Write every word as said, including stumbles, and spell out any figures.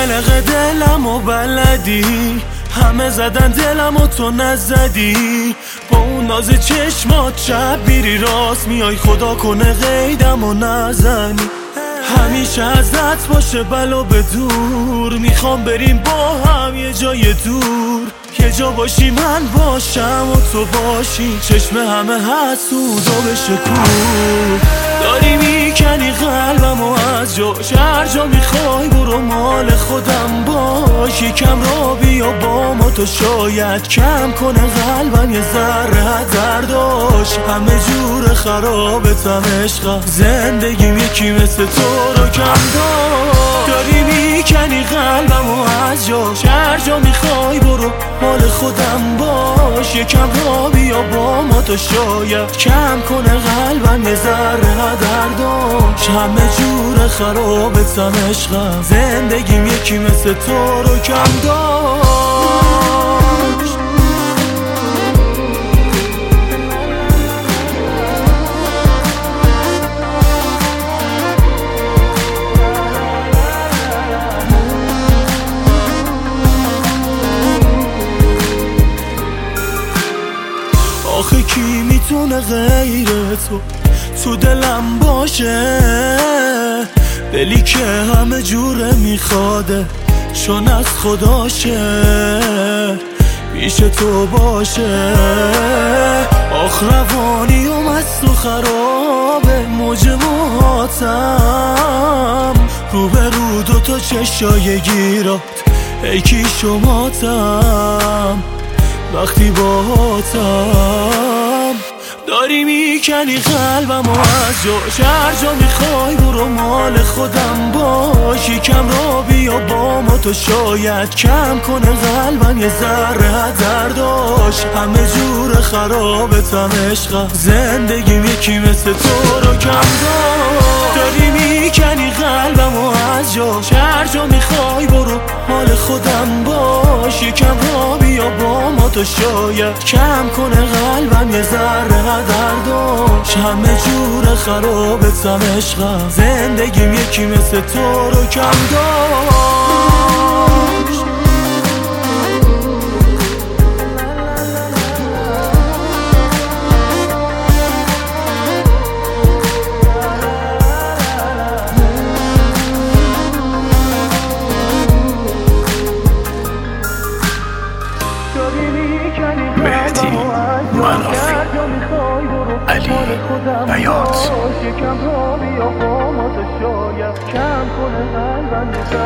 قلق دلم و بلدی، همه زدن دلم و تو نزدی. با اون ناز چشمات شب میری راست میای، خدا کنه قیدم و نزنی. همیشه ازت باشه بلا به دور، میخوام بریم با هم یه جای دور. یه جا باشی من باشم و تو باشی، چشم همه حسود و بشه کور. داری میکنی قلبم و از جاش، هر جا میخوای برو مال خودم باش. یکم را بیا با ما تو شاید کم کنه قلبم یه ذره درداش. همه جور خرابتم عشقم، زندگیم یکی مثل تو رو کم داشت. داری میکنی قلبم و از جاش، هر جا میخوای برو مال خودم باش. یکم را بیا با ما تو شاید کم کنه قلبم یه ذره درداش. همه جور خرابتم عشقم، زندگیم یکی مثل تو رو کم داشت. آخه کی میتونه غیر تو تو دلم باشه؟ دلی که همه جوره میخواده چون از خداشه، پیش تو باشه. آخ روانی و مست و خرابه، موج موهاتم رو به رو دوتا چشای گیرات، ای کی شماتم وقتی باهاتم. داری میکنی قلبم و از جاش، هر جا میخوای برو مال خودم باش. یکم را بیا با ما تو شاید کم کنه قلبم یه ذره درداش. همه جور خرابتم عشقم، زندگیم یکی مثل تو رو کم داشت. داری میکنی قلبم و از جاش، هر جا میخوای برو مال خودم باش. یکم را بیا با ما تو شاید کم کنه قلبم یه ذره درداش. همه جور خرابتم عشقم، زندگیم یکی مثل تو رو کم داشت. مهدی منافی، علی بیات. یکم را بیا با ما تو شاید کم کنه قلبم